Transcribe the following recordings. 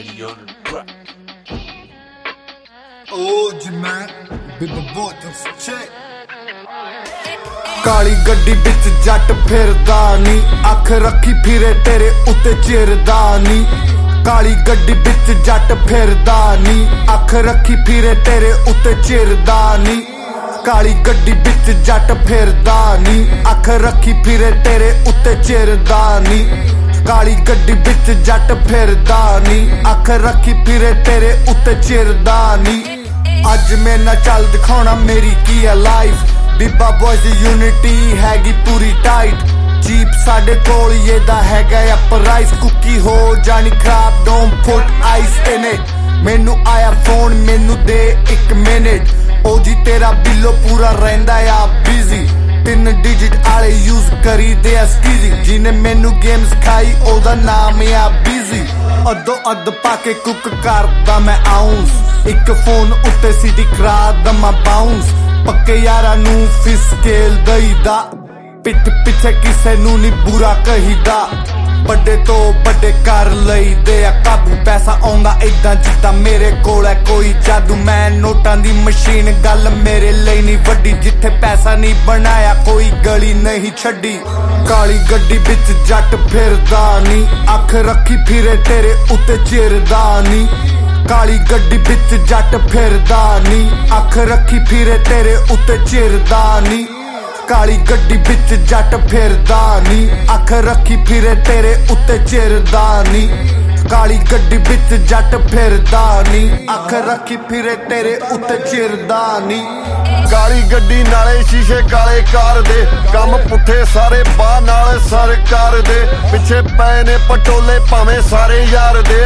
Daddy on the track. OG man, big boy just check. ਕਾਲੀ ਗੱਡੀ ਵਿੱਚ ਜੱਟ ਫਿਰਦਾ ਨੀ, ਅੱਖ ਰੱਖੀ ਫਿਰੇ ਤੇਰੇ ਉੱਤੇ ਚਿਰਦਾ ਨੀ। ਕਾਲੀ ਗੱਡੀ ਵਿੱਚ ਜੱਟ ਫਿਰਦਾ ਨੀ, ਅੱਖ ਰੱਖੀ ਫਿਰੇ ਤੇਰੇ ਉੱਤੇ ਚਿਰਦਾ ਨੀ। ਕਾਲੀ ਗੱਡੀ ਵਿੱਚ ਜੱਟ ਫਿਰਦਾ ਨੀ, ਅੱਖ ਰੱਖੀ ਫਿਰੇ ਤੇਰੇ ਉੱਤੇ ਚਿਰਦਾ ਨੀ। ਕਾਲੀ ਗੱਡੀ ਵਿੱਚ ਜੱਟ ਫਿਰਦਾ ਨੀ, ਅੱਖ ਰੱਖੀ ਫਿਰੇ ਤੇਰੇ ਉੱਤੇ ਚਿਰਦਾ ਨੀ। ਅੱਜ ਮੇਰੇ ਨਾਲ ਚੱਲ ਦਿਖਾਉਣਾ ਮੇਰੀ ਕੀ ਹੈ ਲਾਈਫ। ਬੀਬਾ ਬॉयਜ਼ ਦੀ ਯੂਨਿਟੀ ਹੈਗੀ ਪੂਰੀ ਟਾਈਟ। ਜੀਪ ਸਾਡੇ ਕੋਲ ਇਹਦਾ ਹੈਗਾ ਆ ਪ੍ਰਾਈਸ। ਕੁੱਕੀ ਹੋ ਜਾਣੀ ਖਰਾਬ, don't put ice in it. ਮੈਨੂੰ ਆਇਆ ਫੋਨ, ਮੈਨੂੰ ਦੇ 1 ਮਿੰਟ। ਉਹ ਜੀ ਤੇਰਾ ਬਿੱਲੋ ਪੂਰਾ ਰਹਿੰਦਾ ਆ ਬਿਜ਼ੀ। 3 ਡਿਜਿਟ ਵਾਲੇ ਯੂਜ਼ ਕਰੀਦੇ ਆ ਸਕੀਜ਼ੀ। ਜਿਹਨੇ ਮੈਨੂੰ ਗੇਮ ਸਿਖਾਈ ਉਹਦਾ ਨਾਮ ਆ ਬਿਜ਼ੀ। ਅੱਧੋ ਅੱਧ ਪਾ ਕੇ ਕੁੱਕ ਕਰਦਾ ਮੈਂ ਆਉਂਸ। ਇੱਕ ਫੋਨ ਉੱਤੇ ਸਿਟੀ ਕਰਾ ਦਮਾ ਬਾਉਂਸ। ਪੱਕੇ ਯਾਰਾਂ ਨੂੰ ਫਿਸਕੇਲ ਦਈਦਾ, ਪਿੱਠ ਪਿੱਛੇ ਕਿਸੇ ਨੂੰ ਨੀ ਬੁਰਾ ਕਹੀਦਾ। ਵੱਡੇ ਤੋਂ ਵੱਡੇ ਕਰ ਲਈਦੇ ਆ ਕਾਬੂ। ਪੈਸਾ ਆਉਂਦਾ ਏਦਾਂ ਜਿੱਦਾਂ ਮੇਰੇ ਕੋਲ ਹੈ ਕੋਈ ਜਾਦੂ। ਮੈਂ ਨੋਟਾਂ ਦੀ ਮਸ਼ੀਨ, ਗੱਲ ਮੇਰੇ ਲਈ ਨਹੀਂ ਵੱਡੀ। ਜਿੱਥੇ ਪੈਸਾ ਨਹੀਂ ਬਣਾਇਆ ਕੋਈ ਗਲੀ ਨਹੀਂ ਛੱਡੀ। ਕਾਲੀ ਗੱਡੀ ਵਿੱਚ ਜੱਟ ਫਿਰਦਾ ਨੀ, ਅੱਖ ਰੱਖੀ ਫਿਰੇ ਤੇਰੇ ਉੱਤੇ ਚਿਰਦਾ ਨੀ। ਕਾਲੀ ਗੱਡੀ ਵਿੱਚ ਜੱਟ ਫਿਰਦਾ ਨੀ, ਅੱਖ ਰੱਖੀ ਫਿਰੇ ਤੇਰੇ ਉੱਤੇ ਚਿਰਦਾ ਨੀ। ਕਾਲੀ ਗੱਡੀ ਵਿੱਚ ਜੱਟ ਫਿਰਦਾ ਨੀ, ਅੱਖ ਰੱਖੀ ਫਿਰੇ ਤੇਰੇ ਉੱਤੇ ਚਿਰਦਾ ਨੀ। ਕਾਲੀ ਗੱਡੀ ਵਿੱਚ ਜੱਟ ਫਿਰਦਾ ਨੀ, ਅੱਖ ਰੱਖੀ ਫਿਰੇ ਤੇਰੇ ਉੱਤੇ ਚਿਰਦਾ ਨੀ। ਕਾਲੀ ਗੱਡੀ ਨਾਲੇ ਸ਼ੀਸ਼ੇ ਕਾਲੇ ਕਾਰ ਦੇ, ਕੰਮ ਪੁੱਠੇ ਸਾਰੇ ਬਾਹ ਨਾਲ ਸਰਕਾਰ ਦੇ। ਪਿੱਛੇ ਪਏ ਨੇ ਪਟੋਲੇ ਭਾਵੇਂ ਸਾਰੇ ਯਾਰ ਦੇ।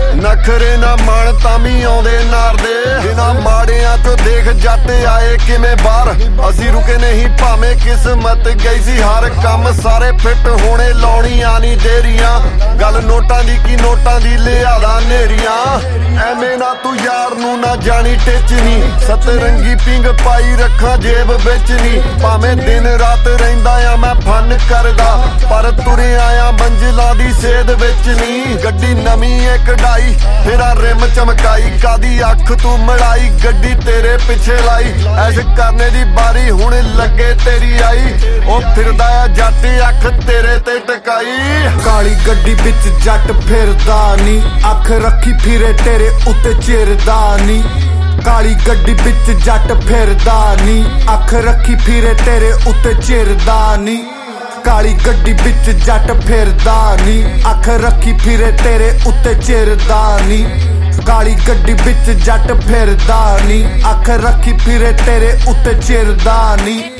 ਨਖਰੇ ਨਾ ਮਾਣ ਤਾਂ ਵੀ ਆਉਂਦੇ ਨਾਰ ਦੇ। ਬਿਨਾਂ ਮਾੜਿਆਂ ਤੋਂ ਦੇਖ ਜੱਟ ਆਏ ਕਿਵੇਂ ਬਾਹਰ। ਅਸੀਂ ਰੁਕੇ ਨਹੀਂ ਭਾਵੇਂ ਕਿਸਮਤ ਗਈ ਸੀ ਹਾਰ। ਕੰਮ ਸਾਰੇ ਫਿੱਟ ਹੋਣੇ, ਲਾਉਣੀਆਂ ਨਹੀਂ ਦੇਰੀਆਂ। ਗੱਲ ਨੋਟਾਂ ਦੀ ਕੀ, ਨੋਟਾਂ ਦੀ ਲਿਆਦਾ ਨੇਰੀਆਂ। ਐਵੇਂ ਨਾ ਤੂੰ ਯਾਰ ਨੂੰ ਨਾ ਜਾਣੀ ਟਿੱਚ ਨੀ। ਸਤਰੰਗੀ ਪਿੰਗ ਪਾਈ ਰੱਖਾਂ ਜੇਬ ਵਿੱਚ ਨੀ। ਭਾਵੇਂ ਦਿਨ ਰਾਤ ਰਹਿੰਦਾ ਆ ਮੈਂ ਫਨ ਕਰਦਾ, ਪਰ ਤੁਰਿਆ ਆ ਮੰਜ਼ਿਲਾਂ ਦੀ ਸੇਧ ਵਿੱਚ ਨੀ। ਗੱਡੀ ਨਵੀਂ ਏ ਕਢਾਈ, ਤੇਰਾ ਰਿਮ ਚਮਕਾਈ। ਕਾਦੀ ਅੱਖ ਤੂੰ ਮੜਾਈ, ਗੱਡੀ ਤੇਰੇ ਪਿੱਛੇ ਲਾਈ। ਐਸ਼ ਕਰਨੇ ਦੀ ਬਾਰੀ ਹੁਣ ਲੱਗੇ ਤੇਰੀ ਆਈ। ਉਹ ਫਿਰਦਾ ਆ ਜੱਟ ਅੱਖ ਤੇਰੇ ਤੇ ਟਕਾਈ। ਕਾਲੀ ਗੱਡੀ ਵਿੱਚ ਜੱਟ ਫਿਰਦਾ ਨੀ, ਅੱਖ ਰੱਖੀ ਫਿਰੇ ਤੇਰੇ ਉੱਤੇ ਚਿਰਦਾ ਨੀ। ਕਾਲੀ ਗੱਡੀ ਵਿੱਚ ਜੱਟ ਫਿਰਦਾ ਨੀ, ਅੱਖ ਰੱਖੀ ਫਿਰੇ ਤੇਰੇ ਉੱਤੇ ਚਿਰਦਾ ਨੀ। ਕਾਲੀ ਗੱਡੀ ਵਿੱਚ ਜੱਟ ਫਿਰਦਾ ਨੀ, ਅੱਖ ਰੱਖੀ ਫਿਰੇ ਤੇਰੇ ਉੱਤੇ ਚਿਰਦਾ ਨੀ। ਕਾਲੀ ਗੱਡੀ ਵਿੱਚ ਜੱਟ ਫਿਰਦਾ ਨੀ, ਅੱਖ ਰੱਖੀ ਫਿਰੇ ਤੇਰੇ ਉੱਤੇ ਚਿਰਦਾ ਨੀ।